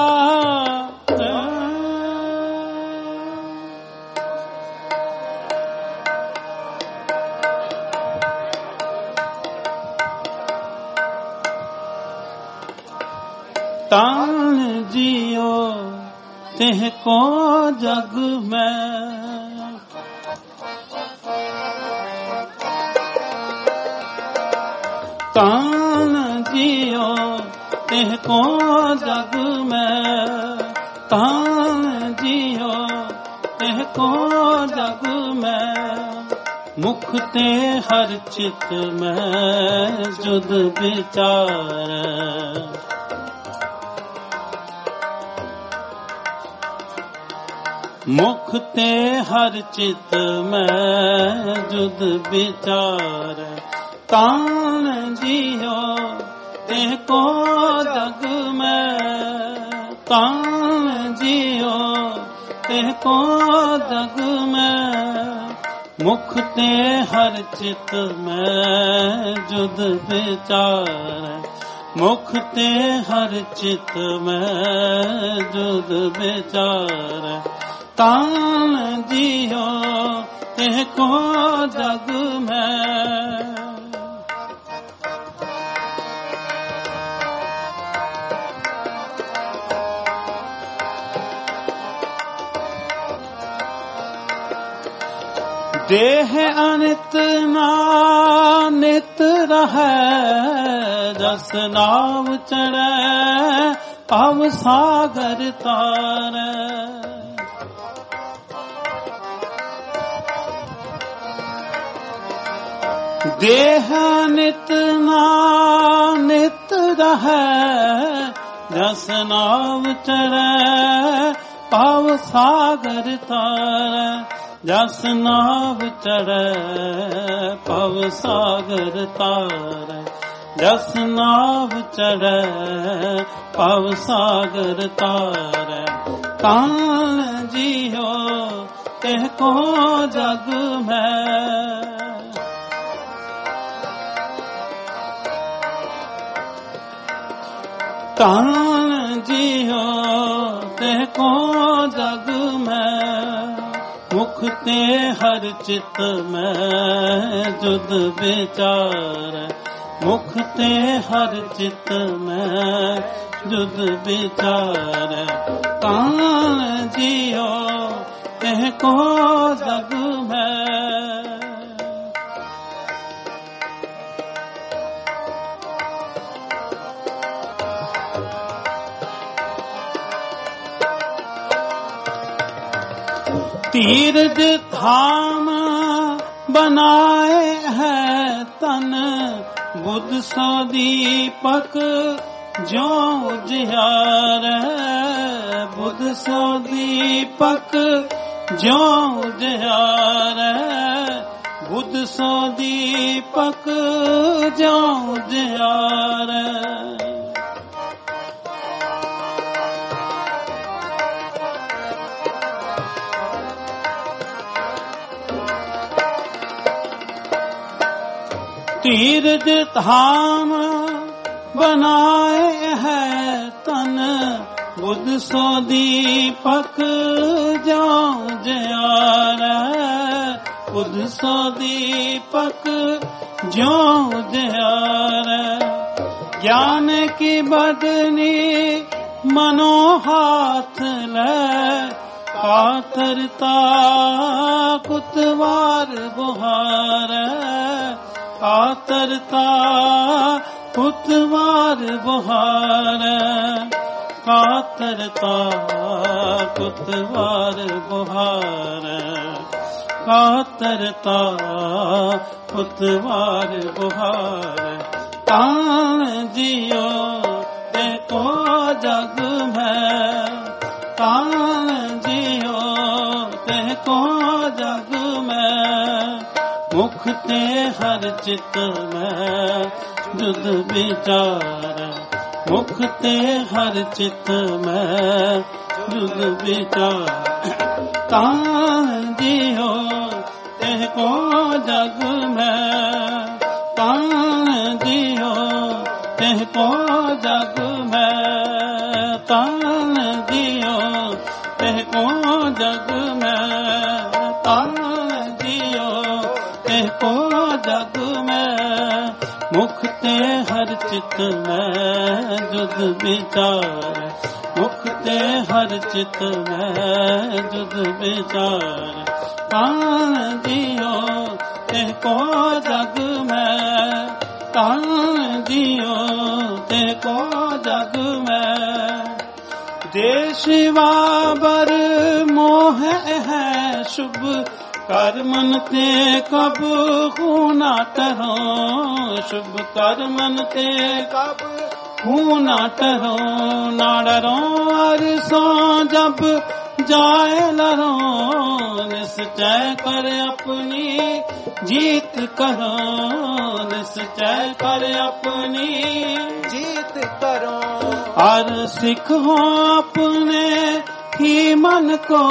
तान जियो तेह को जग में। तान जियो तेह को जग में। तान जियो तेह को जग में। मुख ते हर चित में जुद विचार। मुख ते हर चित में जुद विचार। तान जियो तेह को जग में। तान जियो तेह को जग में। मुख ते हर चित में जुद विचार। मुख ते हर चित में जुद विचार तान जियो ते को जग में। देह अनित नानित रहै जस नाव चढ़ै पव सागर तारै। देह अनित नानित रहै जस नाव चढ़ै पव सागर तारै। जस नाव चढ़ै पव सागर तारै। जस नाव चढ़ै पव सागर तारै। तान जियो तेह को जग में। तान जियो तेह को जग में। मुख ते हर चित में जुद विचार। मुख ते हर चित में जुद विचार। तान जियो तेह को जग में। तीर्थ धाम बनाए है तन बुद्ध सो दीपक जो उजियारै। बुद्ध सो दीपक जो उजियारै। बुद्ध सो दीपक जो उजियारै। तीर्थ धाम बनाए है तन बुद्ध सो दीपक जो उजियारै। बुद्ध सो दीपक जो उजियारै। ज्ञान की बदनी मनो हाथ लै कातरता कुतवार बुहारै। कातरता कुतवार बुहारै। कातरता कुतवार बुहारै। कातरता कुतवार बुहारै। तान जियो देखो जग में। तान जियो देखो जग में। मुख ते हर चित में जुद विचार। मुख ते हर चित में जुद विचार। तान जियो तेह को जग में। तान जियो तेह को जग में। तान जियो तेह को जग में। तान को जग में। मुख ते हर चित में जुद विचार। मुख ते हर चित में जुद विचार। तान जियो तेह को जग में। तान जियो तेह को जग में। देश बाबर मोह है शुभ कर्मन ते कब खूना टरो। शुभ कर्मन ते कब खूना टरो। ना डरो अरसों जब जाए लरो। निश्चय कर अपनी जीत करो। निश्चय कर अपनी जीत करो। और सिखो अपने ही मन को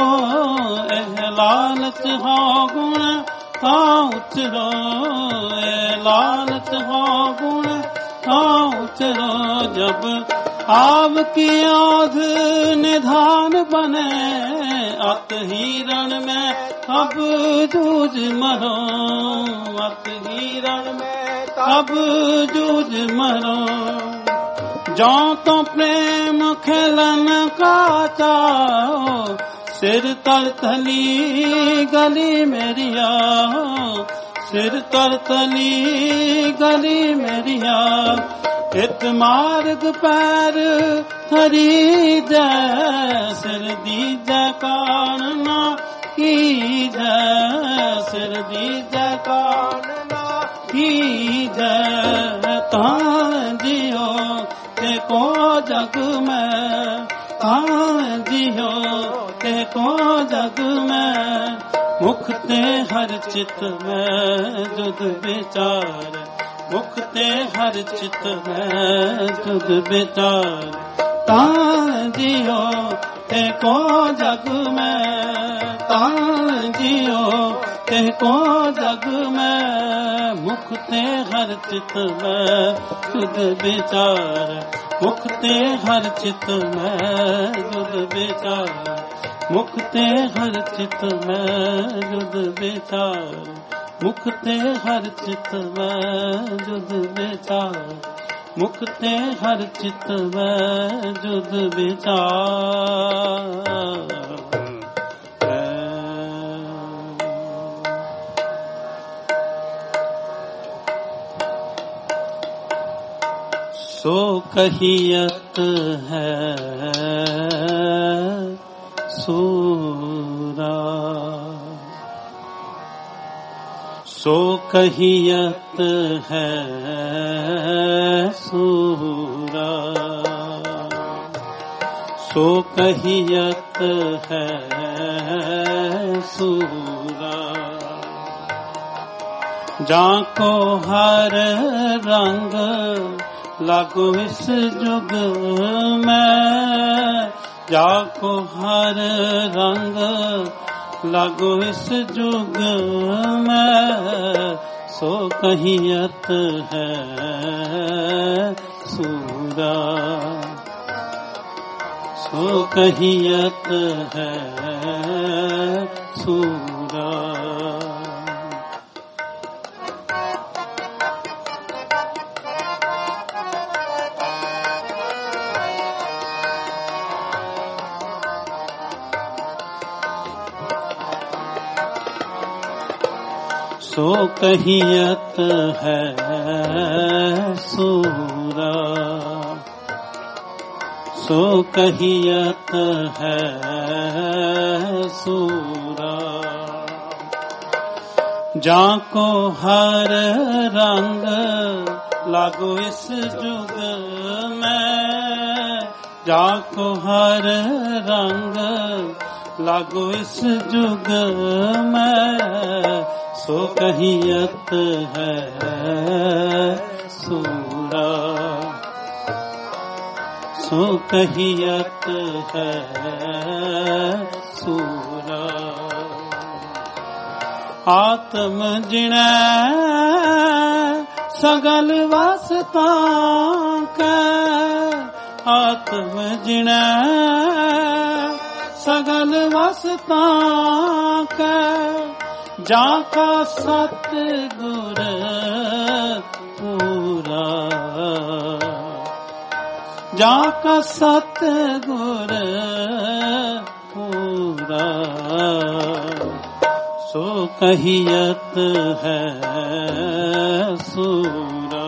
लालच हो गुण ता उतरो। लालच हो गुण चलो जब आपकी आध निधान बने, अत हिरण में अब जूझ मरो, अत हिरण में अब जूझ मरो। जो तो प्रेम खेलन का चाहो, सिर तर तली गली मेरिया, सिर तर तली गली मेरिया। इत मार्ग पैर थरी जय, सिर दीजै कान ना कीजै, सिर दीजै कान ना कीजै। तान जियो ते को जग में, तान जियो ते को जग में। मुख ते हर चित में जुद विचार, मुख ते हर चित में जुद विचार। तान जियो ते को जग में, तान जियो ते को जग में। मुख ते हर चित में जुद विचार, मुख ते हर चित में जुद विचार। मुख ते हर चित में जुद विचार, मुख ते हर चित में जुद विचार। मुख ते हर चित में जुद विचार। सो कहियत है सूरा, सो कहियत है सूरा, सो कहियत है सूरा। जाको हर रंग लागो इस जुग में, जाको हर रंग लागो इस जुग में। सो कहियत है सूरा, सो कहियत है सूरा। सो कहियत है सूरा, सो कहियत है सूरा। जाको हर रंग लागो इस जुग में, जाको हर रंग लागो इस जुग में। सो कहियत है सूरा, सो कहियत है सूरा। आत्म जिणै सगल वासता के, आत्म जिणै सगल वासता के। जाका सतगुर पूरा, जाका सतगुर पूरा। सो कहियत है सूरा,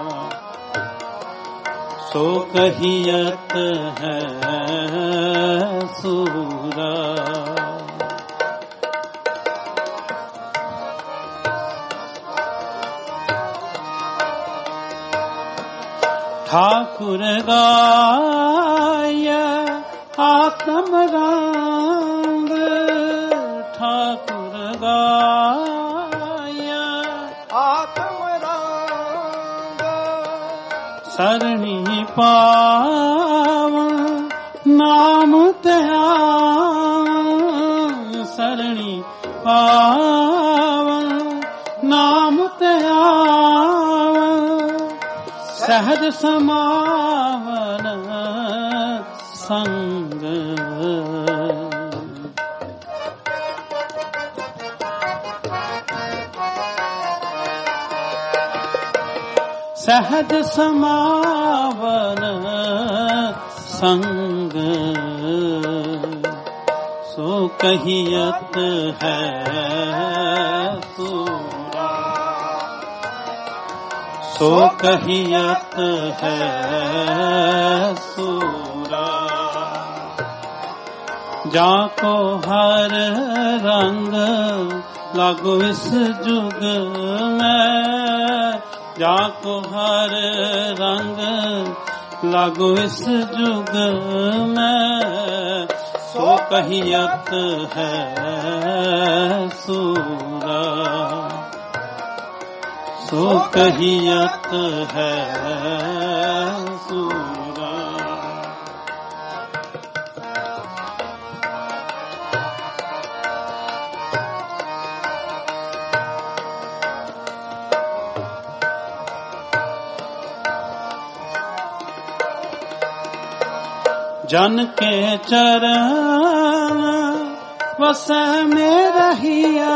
सो कहियत है सूरा। ठाकुर गाय आत्म रंग, ठाकुर गाय आत्म रंग। सरणी पाव नाम त्याग, सरणी पाव नाम त्याग। सहज समावन संग। सहज समावन संग सो कहियत है सूरा। सो कहियत है सूरा। जाको हर रंग लागो इस जुग में। जाको हर रंग लागो इस जुग में सो कहियत है सूरा। सो कहियत है सूरा। जन के चरण वसै में रहिया।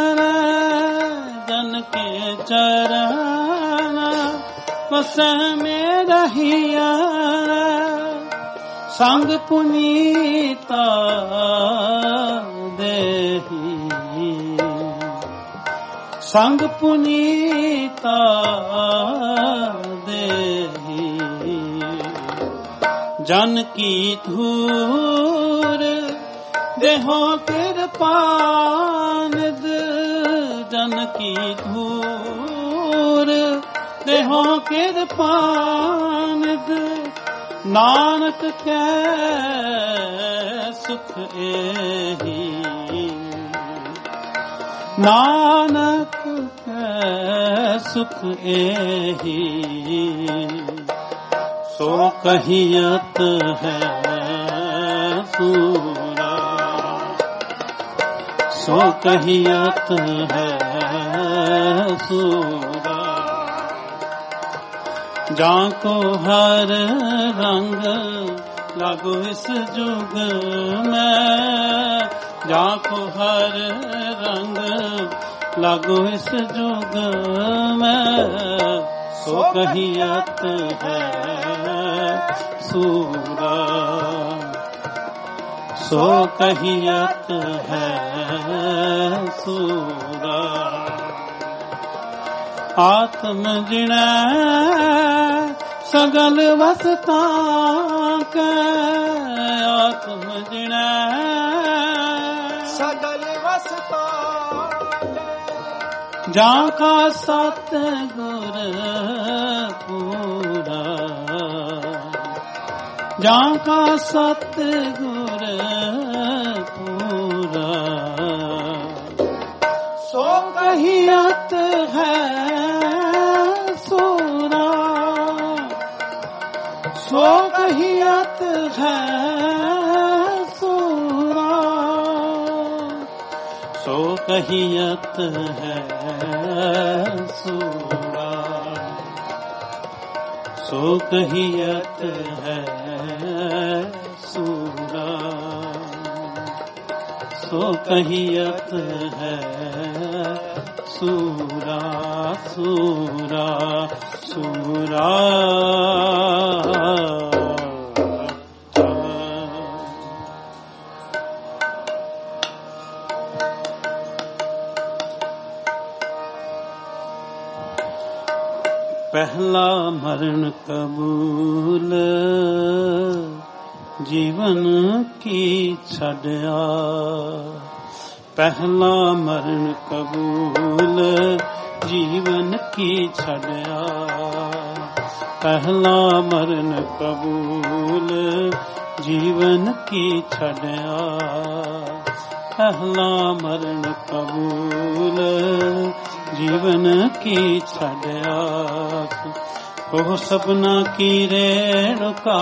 जन के चरण वसै में रहिया। संग पुनीता देहि। संग पुनीता देहि। जन की धूर देहो कृपानिध। जन की धूर देहो कृपानिध। नानक के सुख एहि। नानक के सुख एहि। सो कहियत है सूरा। सो कहियत है सूरा। जाको हर रंग लागो इस जुग में। जाको हर रंग लागो इस जुग में सो कहियत है सूरा। सो कहियत है सूरा। आत्म जिणै सगल वसता के। आत्म जिणै सगल वसता जाका सतगुर पूरा। जाका सतगुर पूरा। सो कहियत है सूरा। सो कहियत है सूरा। सो कहियत है सूरा। सो कहियत है सूरा। सो कहियत है सूरा। सूरा सूरा। पहला मरण कबूल जीवन की छड़या। पहला मरण कबूल जीवन की छड़या। पहला मरण कबूल जीवन की छड़या। पहला मरण कबूल जीवन की छड़या। ओह सबना की रेणुका।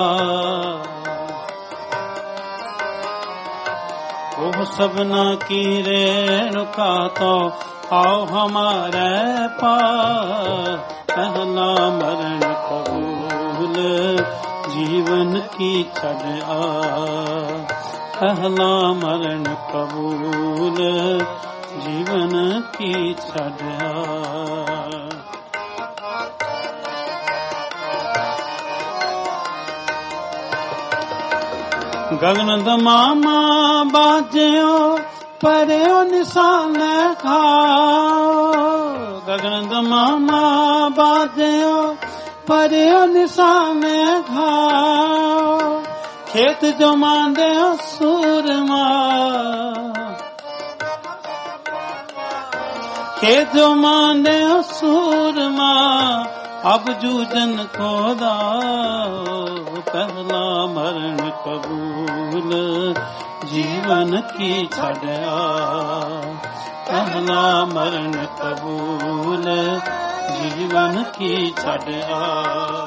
ओह सबना की रेणुका तो आओ हमारे पास। पहला मरण कबूल जीवन की छड़ आ पहला मरण कबूल जीवन की छड़ आ गगन दमामा बाजियो परेओ निशान खाओ गगन दमामा बाजियो परेओ निशान खाओ खेत जो मांदे सूरमा खेत जो मांदे सूरमा अब जूझन को दाओ पहला मरण कबूल जीवन की छड़ आ पहला मरण कबूल जीवन की छड़ आ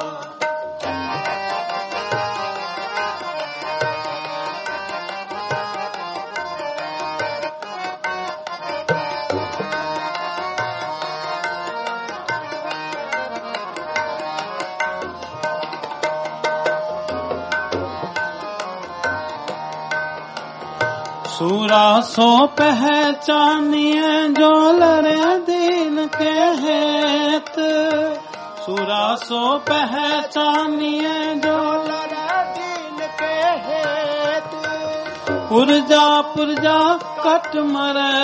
सूरा सो पहचानिए जो लड़े दीन के हेत सूरा सो पहचानिए जो लड़े दीन के हेत पुरजा पुरजा कट मरे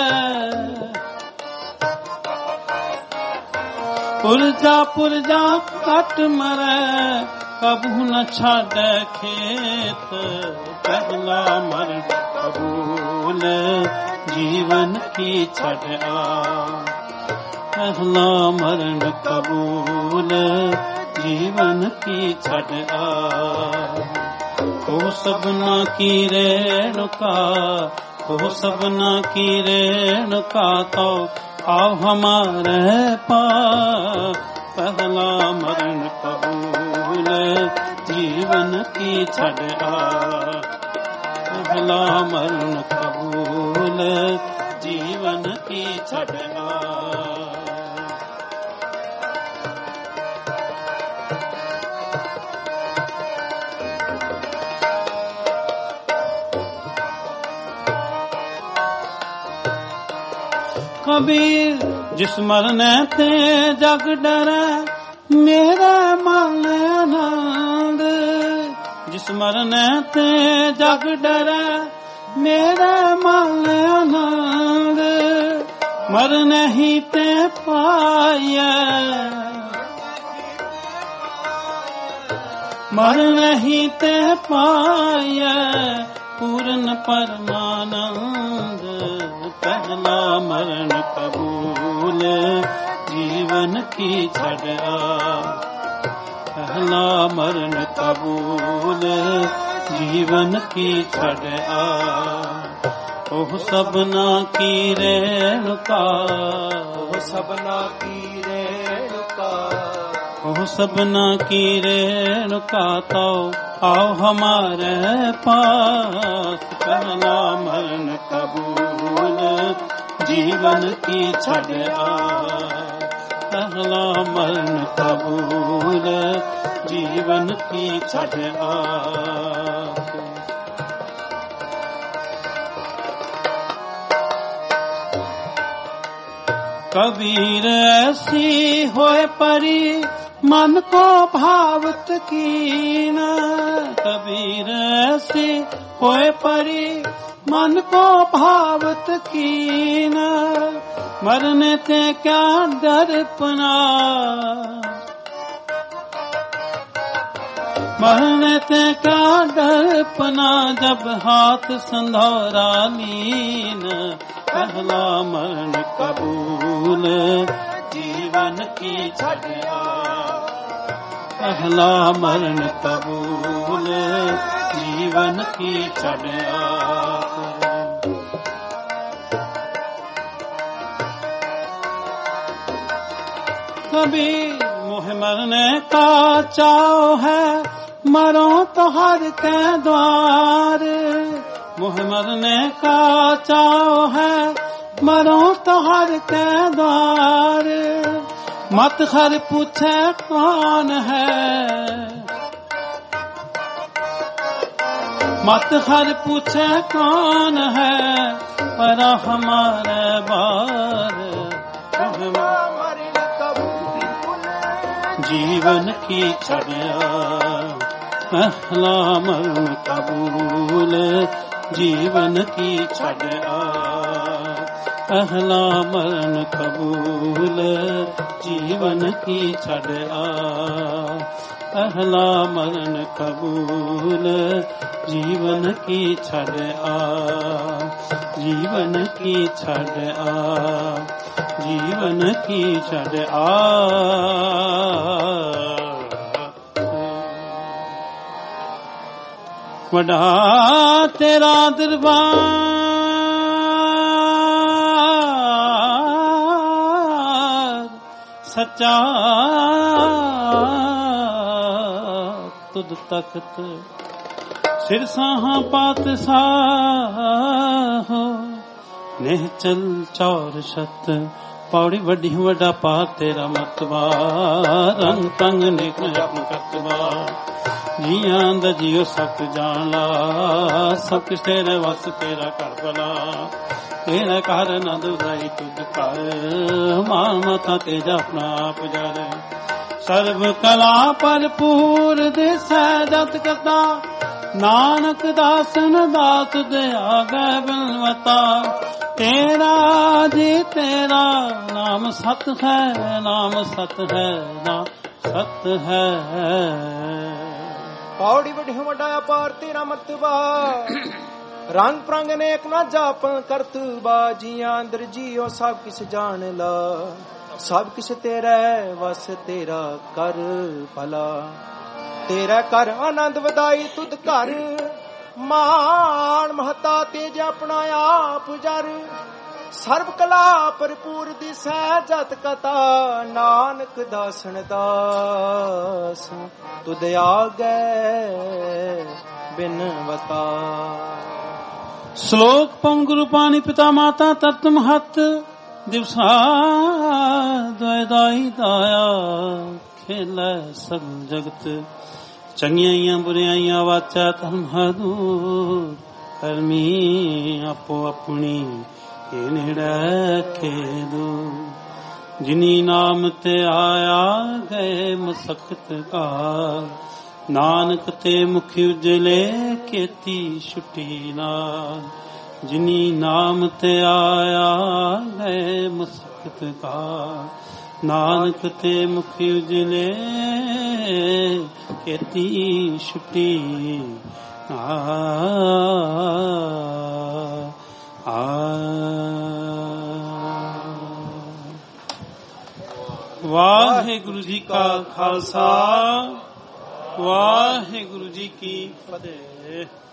पुरजा पुरजा कट मरे कबू न छाड़े खेत पहला मरण कबूल जीवन की छड़ आ पहला मरण कबूल जीवन की छड़ आ हो सबना की रेणुका हो सबना की रेणुका तो आओ हमारे पास पहला मरण कबूल जीवन की छड़ आ पहला मरण कबूल जीवन की छड़ आ कबीर जिस मरने ते जग डरे मेरा मन आनंद जिस मरने ते जग डरे मेरा मन आनंद मरने ही ते पाया मरने ही ते पाया पूर्ण परमानंद पहला मरण कबूल जीवन की छड़ आ पहला मरण कबूल जीवन की छड़ आ ओह सबना की रेणुका ओह सबना की रेणुका ओह सबना की रेणुका तो आओ हमारे पास पहला मरण कबूल जीवन की छड़ आ पहला मरण कबूल जीवन की छड़ आ कबीर ऐसी होए परी मन को भावत कीन कबीर ऐसी होए परी मन को भावत कीन मरने ते क्या डरपना मरने ते क्या डरपना जब हाथ संधौरा लीन पहला मरण कबूल जीवन की छड़ आ पहला मरण कबूल जीवन की छड़ आ कभी मोह मरने का चाव है मरो तो हर के द्वार मोह मरने का चाव है मरो तो हर के द्वार मत हर पूछे कौन है मत हर पूछे कौन है पर हमारे बार जीवन की छड़िया पहला मरण कबूल जीवन की छड़िया पहला मरण कबूल जीवन की छड़िया पहला मरण कबूल जीवन की छड़िया जीवन की छड़िया जीवन की छड़िया वड़ा तेरा दरबार सच्चा तुद तख्त सिर साहा पात साहो नेह चल चौर शत पौड़ी वड्डी वड्डा पार तेरा मतबा रंग तंग नेक अपन करतबा जियां दा जियो सब जान ला सब कुछ तेरे वस तेरा कर भला तेरा कर नंद उदाई तुद कर मान मता तेजा अपना आप जर सर्व कला भरपूर दिसै जत करता नानक दासन दात दया गै बिलवता तेरा जी तेरा नाम सत है नाम सत है नाम सत है पौड़ी वड्डी वड्डा अपार तेरा मतबा रंग प्रंग नेक ना जाप करतबा जियां अंदर जियो सब किस जान ला सब किस तेरा वस तेरा कर भला तेरा कर आनंद वदाई तुद कर मान महता तेज अपना आप जर सर्व कला भरपूर दिसै जत कथा नानक दासन दास तुद आगे बिनवता। श्लोक पम गुरु पानी पिता माता तत्व महत दिवसा द्वैदाई दाया खेलै सब जगत चंगियां बुरियां वाचा धर्म दूर करमी आपो अपनी नेड़े खेदो जिनी नाम ते आया गए मसकत का नानक ते मुखी उजले केती छुटी नाल जिनी नाम ते आया गए मसकत का नानक ते मुखी उजले केती छुटी वाहिगुरु जी का खालसा वाहिगुरु जी की फतेह।